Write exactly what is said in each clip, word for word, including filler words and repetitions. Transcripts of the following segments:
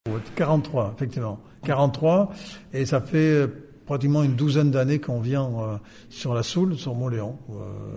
quarante-trois, effectivement. quarante-trois, et ça fait pratiquement une douzaine d'années qu'on vient euh, sur la Soule, sur Mont-Léon. Euh,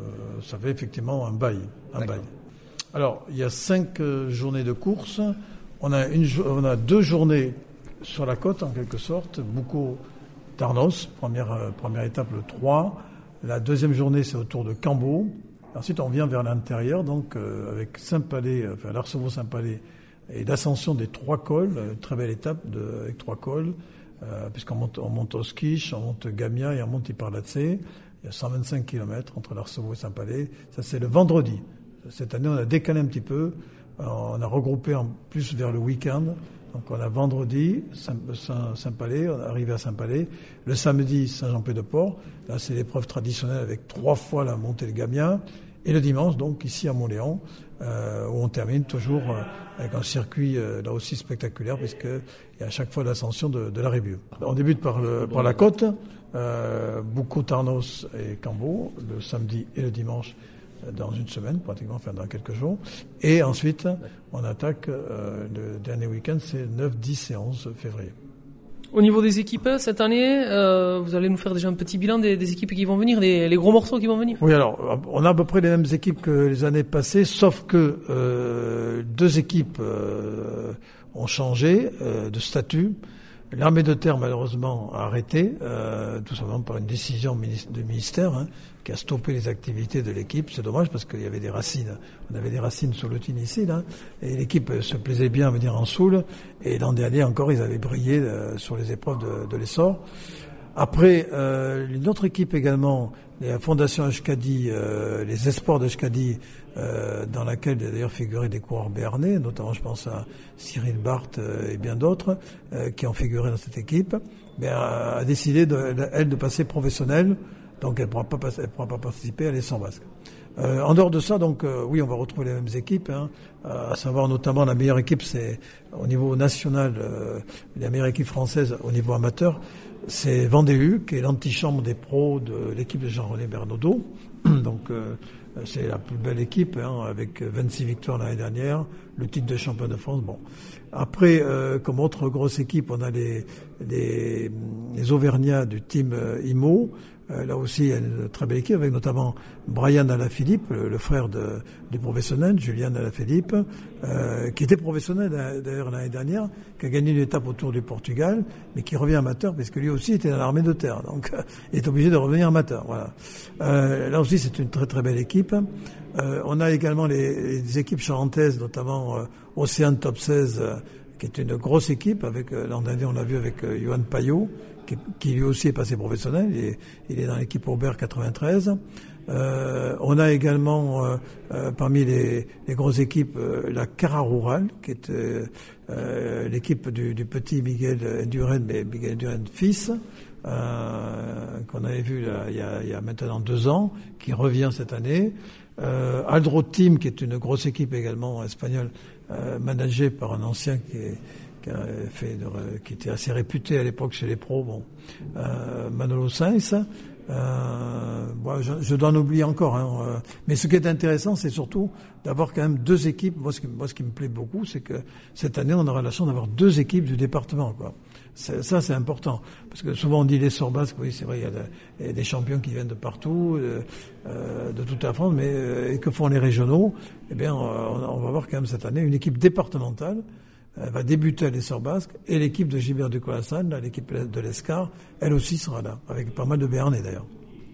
ça fait effectivement un bail. Un bail. Alors, il y a cinq euh, journées de course. On a, une, on a deux journées sur la côte, en quelque sorte. Boucau-Tarnos, première, euh, première étape, le trois. La deuxième journée, c'est autour de Cambo. Ensuite, on vient vers l'intérieur, donc euh, avec Saint-Palais, enfin l'Arcevo-Saint-Palais, et l'ascension des trois cols, une très belle étape de, avec trois cols, euh, puisqu'on monte, on monte Oskish, on monte Gamia et on monte Iparlatse. Il y a cent vingt-cinq kilomètres entre l'Arcevo et Saint-Palais. Ça, c'est le vendredi. Cette année, on a décalé un petit peu. On a regroupé en plus vers le week-end. Donc, on a vendredi, Saint-Palais, on est arrivé à Saint-Palais. Le samedi, Saint-Jean-Pied-de-Port. Là, c'est l'épreuve traditionnelle avec trois fois la montée de Gamia. Et le dimanche, donc, ici à Mont-Léon, euh, où on termine toujours euh, avec un circuit euh, là aussi spectaculaire, puisqu'il y a à chaque fois l'ascension de, de la Rébieu. On débute par, le, par la côte, euh, Boucau, Tarnos et Cambo, le samedi et le dimanche, dans une semaine, pratiquement, enfin dans quelques jours. Et ensuite, on attaque euh, le dernier week-end, c'est neuf, dix et onze février. Au niveau des équipes, cette année, euh, vous allez nous faire déjà un petit bilan des, des équipes qui vont venir, les, les gros morceaux qui vont venir. Oui, alors, on a à peu près les mêmes équipes que les années passées, sauf que euh, deux équipes euh, ont changé euh, de statut. L'armée de terre, malheureusement, a arrêté, euh, tout simplement par une décision du ministère, hein, qui a stoppé les activités de l'équipe. C'est dommage parce qu'il y avait des racines. On avait des racines sur le Tunisie, là, et l'équipe se plaisait bien à venir en Soule. Et l'an dernier encore, ils avaient brillé euh, sur les épreuves de, de l'essor. Après, euh, une autre équipe également, la Fondation Euskadi, euh, les Espoirs d'Euskadi, euh, dans laquelle d'ailleurs figuraient des coureurs béarnais, notamment je pense à Cyril Barthes euh, et bien d'autres, euh, qui ont figuré dans cette équipe, mais a, a décidé, de, de, elle, de passer professionnelle, donc elle ne pourra pas, elle pourra pas participer à l'essor basque. Euh, en dehors de ça, donc euh, oui, on va retrouver les mêmes équipes, hein, à savoir notamment la meilleure équipe, c'est au niveau national, euh, la meilleure équipe française au niveau amateur, c'est Vendée, qui est l'antichambre des pros de l'équipe de Jean-René Bernaudot. Donc euh, c'est la plus belle équipe, hein, avec vingt-six victoires l'année dernière, le titre de champion de France. Bon, après, euh, comme autre grosse équipe, on a les les, les Auvergnats du team euh, Imo. Euh, là aussi, il y a une très belle équipe, avec notamment Brian Alaphilippe, le, le frère de, du professionnel, Julien Alaphilippe, euh, qui était professionnel d'ailleurs l'année dernière, qui a gagné une étape au Tour du Portugal, mais qui revient amateur, parce que lui aussi était dans l'armée de terre, donc euh, il est obligé de revenir amateur. Voilà. Euh, là aussi, c'est une très très belle équipe. Euh, on a également les, les équipes charentaises, notamment euh, Océane Top seize, euh, qui est une grosse équipe, avec euh, l'an dernier on l'a vu avec euh, Johan Payot, qui, qui lui aussi est passé professionnel, il est, il est dans l'équipe Aubert quatre-vingt-treize. Euh, on a également euh, euh, parmi les, les grosses équipes euh, la Cara Rural, qui est euh, euh, l'équipe du, du petit Miguel Enduren, mais Miguel Enduren fils, euh, qu'on avait vu là, il, y a, il y a maintenant deux ans, qui revient cette année. Euh, Aldro Team, qui est une grosse équipe également espagnole, euh, managée par un ancien qui est qui a fait de, qui était assez réputé à l'époque chez les pros, bon, euh, Manolo Sainz. Euh, bon, je, je dois en oublier encore, hein, euh, mais ce qui est intéressant, c'est surtout d'avoir quand même deux équipes. Moi, ce qui, moi, ce qui me plaît beaucoup, c'est que cette année, on aura la chance d'avoir deux équipes du département, quoi. C'est, ça, c'est important, parce que souvent on dit l'essor basque. Oui, c'est vrai, il y a, de, il y a des champions qui viennent de partout, euh, euh, de toute la France, mais euh, et que font les régionaux? Eh bien, on, on va voir quand même cette année une équipe départementale. Elle va débuter à l'essor basque, et l'équipe de Gilbert de Colassane, l'équipe de l'Escar, elle aussi sera là, avec pas mal de Béarnais d'ailleurs.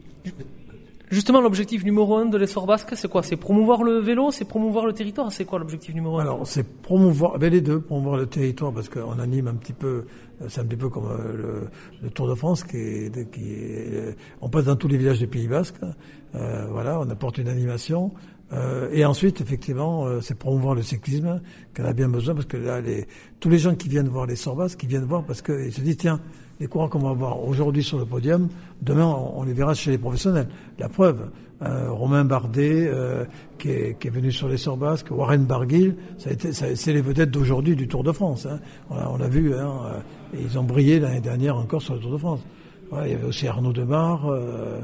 Justement, l'objectif numéro un de l'essor basque, c'est quoi? C'est promouvoir le vélo, c'est promouvoir le territoire? C'est quoi l'objectif numéro un? Alors, c'est promouvoir, ben les deux, promouvoir le territoire, parce qu'on anime un petit peu, c'est un petit peu comme le, le Tour de France, qui est, qui est, on passe dans tous les villages du Pays Basque, euh, voilà, on apporte une animation. Euh, et ensuite, effectivement, euh, c'est promouvoir le cyclisme, qu'elle a bien besoin, parce que là, les, tous les gens qui viennent voir l'essor basque, qui viennent voir parce qu'ils se disent, tiens, les coureurs qu'on va voir aujourd'hui sur le podium, demain, on, on les verra chez les professionnels. La preuve, euh, Romain Bardet, euh, qui, est, qui est venu sur l'essor basque, Warren Barguil, ça a été, ça, c'est les vedettes d'aujourd'hui du Tour de France, hein. On l'a, on l'a vu, hein, et ils ont brillé l'année dernière encore sur le Tour de France. Ouais, il y avait aussi Arnaud Demar, euh,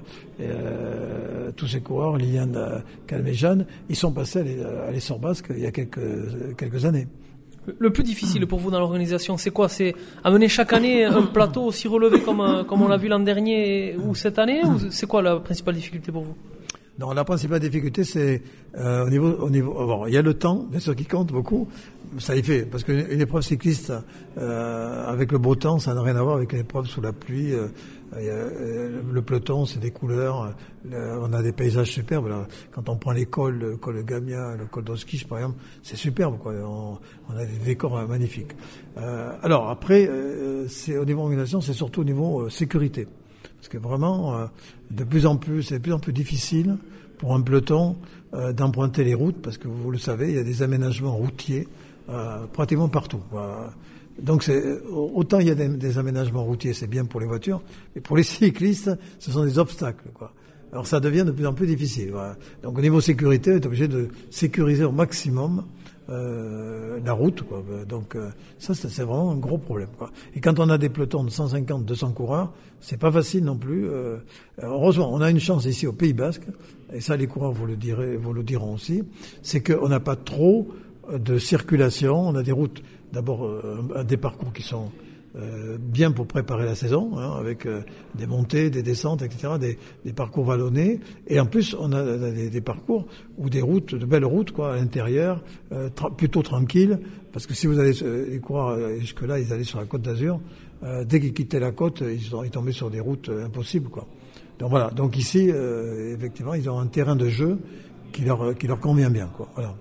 euh, tous ces coureurs, Liliane euh, Calmejane, ils sont passés à l'essor basque il y a quelques, quelques années. Le plus difficile pour vous dans l'organisation, c'est quoi? C'est amener chaque année un plateau aussi relevé comme, comme on l'a vu l'an dernier ou cette année, ou c'est quoi la principale difficulté pour vous? Non, la principale difficulté, c'est euh, au niveau, au niveau. Bon, il y a le temps, bien sûr, qui compte beaucoup. Ça y fait, parce qu'une une épreuve cycliste euh, avec le beau temps, ça n'a rien à voir avec une épreuve sous la pluie. Euh, euh, le peloton, c'est des couleurs. Euh, on a des paysages superbes. Là. Quand on prend les cols, le col de Gamia, le col d'Oskish, par exemple, c'est superbe. Quoi. On, on a des décors euh, magnifiques. Euh, alors après, euh, c'est au niveau organisation, c'est surtout au niveau euh, sécurité. Parce que vraiment, euh, de plus en plus, c'est de plus en plus difficile pour un peloton euh, d'emprunter les routes, parce que vous le savez, il y a des aménagements routiers euh, pratiquement partout. Voilà. Donc c'est autant il y a des, des aménagements routiers, c'est bien pour les voitures, mais pour les cyclistes, ce sont des obstacles, quoi. Alors ça devient de plus en plus difficile. Voilà. Donc au niveau sécurité, on est obligé de sécuriser au maximum Euh, la route, quoi. Donc euh, ça c'est, c'est vraiment un gros problème, quoi. Et quand on a des pelotons de cent cinquante, deux cents coureurs, c'est pas facile non plus. Euh, heureusement, on a une chance ici au Pays Basque, et ça les coureurs vous le direz, vous le diront aussi, c'est qu'on n'a pas trop de circulation. On a des routes, d'abord euh, des parcours qui sont Euh, bien pour préparer la saison, hein, avec euh, des montées, des descentes, et cetera, des, des parcours vallonnés. Et en plus, on a, on a des, des parcours ou des routes, de belles routes, quoi, à l'intérieur, euh, tra- plutôt tranquilles. Parce que si vous allez, euh, les coureurs euh, jusque-là, ils allaient sur la Côte d'Azur. Euh, dès qu'ils quittaient la côte, ils sont ils tombaient sur des routes euh, impossibles, quoi. Donc voilà. Donc ici, euh, effectivement, ils ont un terrain de jeu qui leur qui leur convient bien, quoi. Voilà.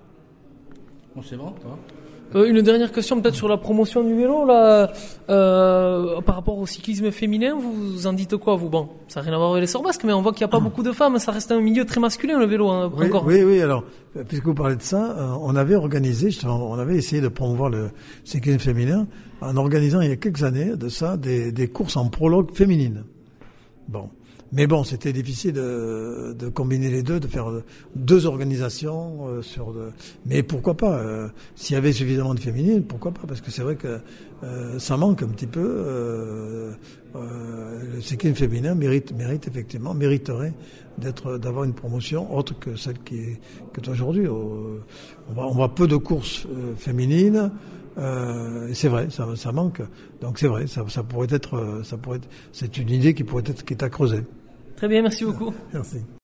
On c'est bon, toi. Euh, une dernière question peut-être sur la promotion du vélo là, euh, par rapport au cyclisme féminin, vous en dites quoi vous? Bon, ça n'a rien à voir avec les Sorbasques, mais on voit qu'il n'y a pas beaucoup de femmes, ça reste un milieu très masculin le vélo, hein, oui, encore. Oui, oui, alors, puisque vous parlez de ça, euh, on avait organisé, justement, on avait essayé de promouvoir le cyclisme féminin en organisant il y a quelques années de ça des, des courses en prologue féminine. Bon. Mais bon, c'était difficile de, de combiner les deux, de faire deux organisations euh, sur. De... Mais pourquoi pas euh, s'il y avait suffisamment de féminines, pourquoi pas? Parce que c'est vrai que euh, ça manque un petit peu. Euh, euh, le cyclisme féminin mérite, mérite effectivement, mériterait d'être, d'avoir une promotion autre que celle qui est, qui est aujourd'hui. On voit, on voit peu de courses euh, féminines. Euh, et c'est vrai, ça, ça manque. Donc c'est vrai, ça, ça pourrait être, ça pourrait être, c'est une idée qui pourrait être, qui est à creuser. Très bien, merci beaucoup. Merci.